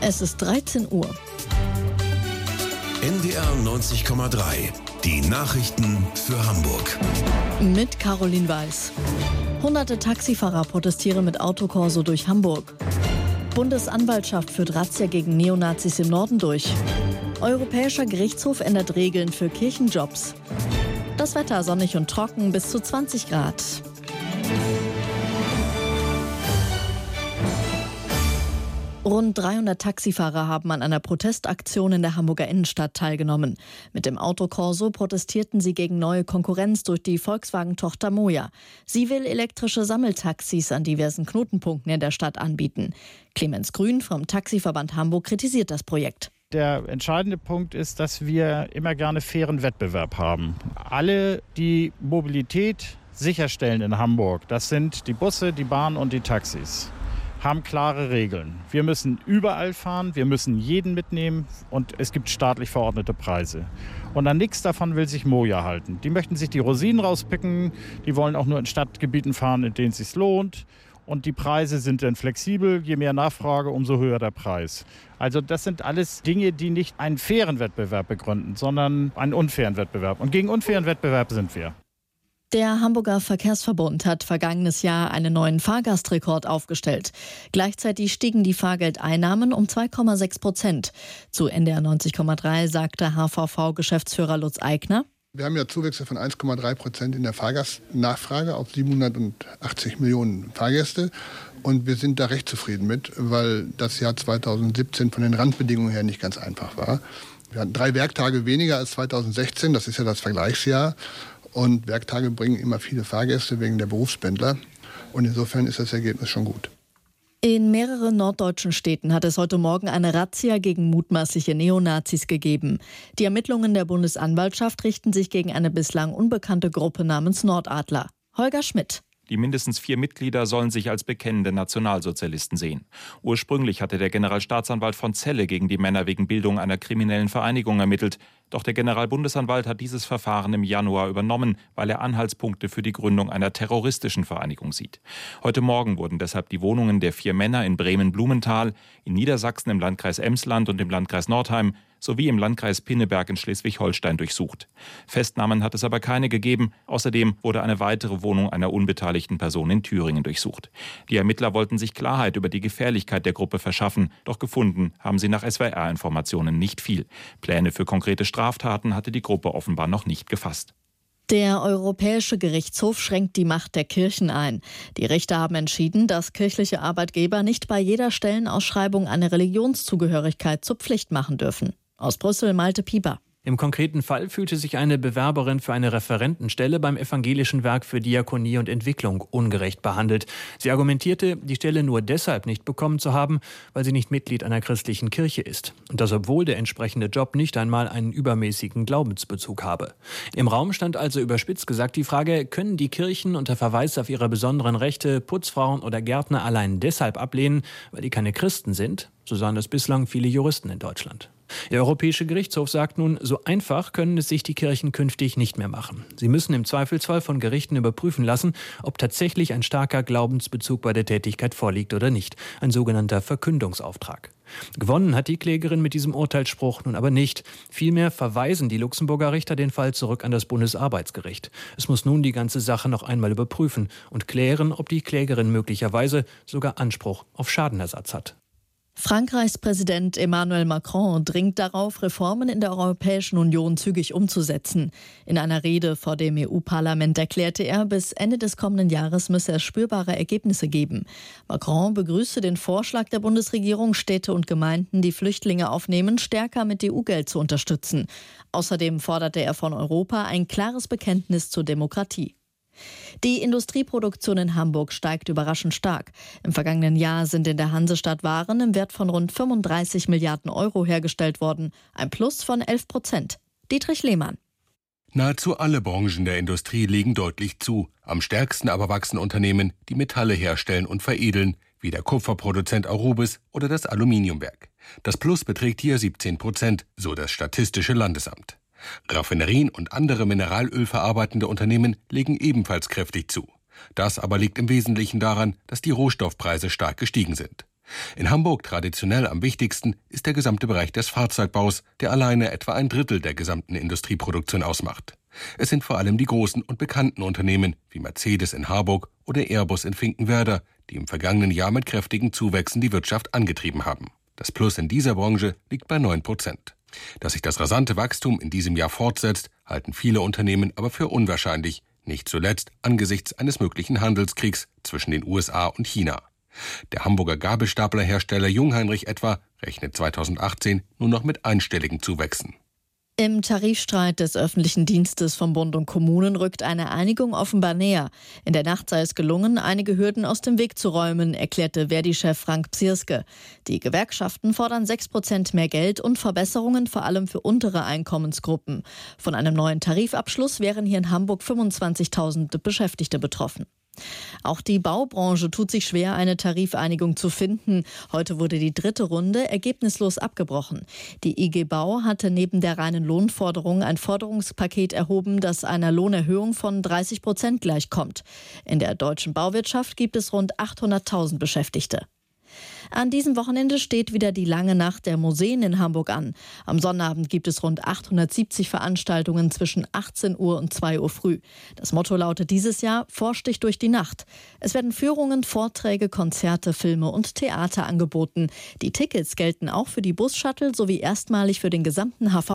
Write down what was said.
Es ist 13 Uhr. NDR 90,3. Die Nachrichten für Hamburg. Mit Caroline Weiß. Hunderte Taxifahrer protestieren mit Autokorso durch Hamburg. Bundesanwaltschaft führt Razzia gegen Neonazis im Norden durch. Europäischer Gerichtshof ändert Regeln für Kirchenjobs. Das Wetter sonnig und trocken bis zu 20 Grad. Rund 300 Taxifahrer haben an einer Protestaktion in der Hamburger Innenstadt teilgenommen. Mit dem Autokorso protestierten sie gegen neue Konkurrenz durch die Volkswagen-Tochter Moja. Sie will elektrische Sammeltaxis an diversen Knotenpunkten in der Stadt anbieten. Clemens Grün vom Taxiverband Hamburg kritisiert das Projekt. Der entscheidende Punkt ist, dass wir immer gerne fairen Wettbewerb haben. Alle, die Mobilität sicherstellen in Hamburg, das sind die Busse, die Bahn und die Taxis, haben klare Regeln. Wir müssen überall fahren, wir müssen jeden mitnehmen und es gibt staatlich verordnete Preise. Und an nichts davon will sich Moja halten. Die möchten sich die Rosinen rauspicken, die wollen auch nur in Stadtgebieten fahren, in denen es sich lohnt. Und die Preise sind dann flexibel. Je mehr Nachfrage, umso höher der Preis. Also das sind alles Dinge, die nicht einen fairen Wettbewerb begründen, sondern einen unfairen Wettbewerb. Und gegen unfairen Wettbewerb sind wir. Der Hamburger Verkehrsverbund hat vergangenes Jahr einen neuen Fahrgastrekord aufgestellt. Gleichzeitig stiegen die Fahrgeldeinnahmen um 2,6%. Zu NDR 90,3 sagte HVV-Geschäftsführer Lutz Eigner: Wir haben ja Zuwächse von 1,3% in der Fahrgastnachfrage auf 780 Millionen Fahrgäste. Und wir sind da recht zufrieden mit, weil das Jahr 2017 von den Randbedingungen her nicht ganz einfach war. Wir hatten 3 Werktage weniger als 2016, das ist ja das Vergleichsjahr. Und Werktage bringen immer viele Fahrgäste wegen der Berufspendler. Und insofern ist das Ergebnis schon gut. In mehreren norddeutschen Städten hat es heute Morgen eine Razzia gegen mutmaßliche Neonazis gegeben. Die Ermittlungen der Bundesanwaltschaft richten sich gegen eine bislang unbekannte Gruppe namens Nordadler. Holger Schmidt. Die mindestens 4 Mitglieder sollen sich als bekennende Nationalsozialisten sehen. Ursprünglich hatte der Generalstaatsanwalt von Celle gegen die Männer wegen Bildung einer kriminellen Vereinigung ermittelt. Doch der Generalbundesanwalt hat dieses Verfahren im Januar übernommen, weil er Anhaltspunkte für die Gründung einer terroristischen Vereinigung sieht. Heute Morgen wurden deshalb die Wohnungen der 4 Männer in Bremen-Blumenthal, in Niedersachsen im Landkreis Emsland und im Landkreis Nordheim sowie im Landkreis Pinneberg in Schleswig-Holstein durchsucht. Festnahmen hat es aber keine gegeben. Außerdem wurde eine weitere Wohnung einer unbeteiligten Person in Thüringen durchsucht. Die Ermittler wollten sich Klarheit über die Gefährlichkeit der Gruppe verschaffen. Doch gefunden haben sie nach SWR-Informationen nicht viel. Pläne für konkrete Straftaten hatte die Gruppe offenbar noch nicht gefasst. Der Europäische Gerichtshof schränkt die Macht der Kirchen ein. Die Richter haben entschieden, dass kirchliche Arbeitgeber nicht bei jeder Stellenausschreibung eine Religionszugehörigkeit zur Pflicht machen dürfen. Aus Brüssel Malte Pieper. Im konkreten Fall fühlte sich eine Bewerberin für eine Referentenstelle beim Evangelischen Werk für Diakonie und Entwicklung ungerecht behandelt. Sie argumentierte, die Stelle nur deshalb nicht bekommen zu haben, weil sie nicht Mitglied einer christlichen Kirche ist. Und das, obwohl der entsprechende Job nicht einmal einen übermäßigen Glaubensbezug habe. Im Raum stand also überspitzt gesagt die Frage, können die Kirchen unter Verweis auf ihre besonderen Rechte Putzfrauen oder Gärtner allein deshalb ablehnen, weil die keine Christen sind? So sahen das bislang viele Juristen in Deutschland. Der Europäische Gerichtshof sagt nun, so einfach können es sich die Kirchen künftig nicht mehr machen. Sie müssen im Zweifelsfall von Gerichten überprüfen lassen, ob tatsächlich ein starker Glaubensbezug bei der Tätigkeit vorliegt oder nicht. Ein sogenannter Verkündungsauftrag. Gewonnen hat die Klägerin mit diesem Urteilsspruch nun aber nicht. Vielmehr verweisen die Luxemburger Richter den Fall zurück an das Bundesarbeitsgericht. Es muss nun die ganze Sache noch einmal überprüfen und klären, ob die Klägerin möglicherweise sogar Anspruch auf Schadenersatz hat. Frankreichs Präsident Emmanuel Macron dringt darauf, Reformen in der Europäischen Union zügig umzusetzen. In einer Rede vor dem EU-Parlament erklärte er, bis Ende des kommenden Jahres müsse es spürbare Ergebnisse geben. Macron begrüßte den Vorschlag der Bundesregierung, Städte und Gemeinden, die Flüchtlinge aufnehmen, stärker mit EU-Geld zu unterstützen. Außerdem forderte er von Europa ein klares Bekenntnis zur Demokratie. Die Industrieproduktion in Hamburg steigt überraschend stark. Im vergangenen Jahr sind in der Hansestadt Waren im Wert von rund 35 Milliarden Euro hergestellt worden. Ein Plus von 11%. Dietrich Lehmann. Nahezu alle Branchen der Industrie legen deutlich zu. Am stärksten aber wachsen Unternehmen, die Metalle herstellen und veredeln, wie der Kupferproduzent Aurubis oder das Aluminiumwerk. Das Plus beträgt hier 17%, so das Statistische Landesamt. Raffinerien und andere mineralölverarbeitende Unternehmen legen ebenfalls kräftig zu. Das aber liegt im Wesentlichen daran, dass die Rohstoffpreise stark gestiegen sind. In Hamburg traditionell am wichtigsten ist der gesamte Bereich des Fahrzeugbaus, der alleine etwa 1/3 der gesamten Industrieproduktion ausmacht. Es sind vor allem die großen und bekannten Unternehmen wie Mercedes in Harburg oder Airbus in Finkenwerder, die im vergangenen Jahr mit kräftigen Zuwächsen die Wirtschaft angetrieben haben. Das Plus in dieser Branche liegt bei 9%. Dass sich das rasante Wachstum in diesem Jahr fortsetzt, halten viele Unternehmen aber für unwahrscheinlich, nicht zuletzt angesichts eines möglichen Handelskriegs zwischen den USA und China. Der Hamburger Gabelstaplerhersteller Jungheinrich etwa rechnet 2018 nur noch mit einstelligen Zuwächsen. Im Tarifstreit des öffentlichen Dienstes von Bund und Kommunen rückt eine Einigung offenbar näher. In der Nacht sei es gelungen, einige Hürden aus dem Weg zu räumen, erklärte Verdi-Chef Frank Psirske. Die Gewerkschaften fordern 6% mehr Geld und Verbesserungen vor allem für untere Einkommensgruppen. Von einem neuen Tarifabschluss wären hier in Hamburg 25.000 Beschäftigte betroffen. Auch die Baubranche tut sich schwer, eine Tarifeinigung zu finden. Heute wurde die 3. Runde ergebnislos abgebrochen. Die IG Bau hatte neben der reinen Lohnforderung ein Forderungspaket erhoben, das einer Lohnerhöhung von 30% gleichkommt. In der deutschen Bauwirtschaft gibt es rund 800.000 Beschäftigte. An diesem Wochenende steht wieder die lange Nacht der Museen in Hamburg an. Am Sonnabend gibt es rund 870 Veranstaltungen zwischen 18 Uhr und 2 Uhr früh. Das Motto lautet dieses Jahr: Forsch dich durch die Nacht. Es werden Führungen, Vorträge, Konzerte, Filme und Theater angeboten. Die Tickets gelten auch für die Bus-Shuttle sowie erstmalig für den gesamten HVV.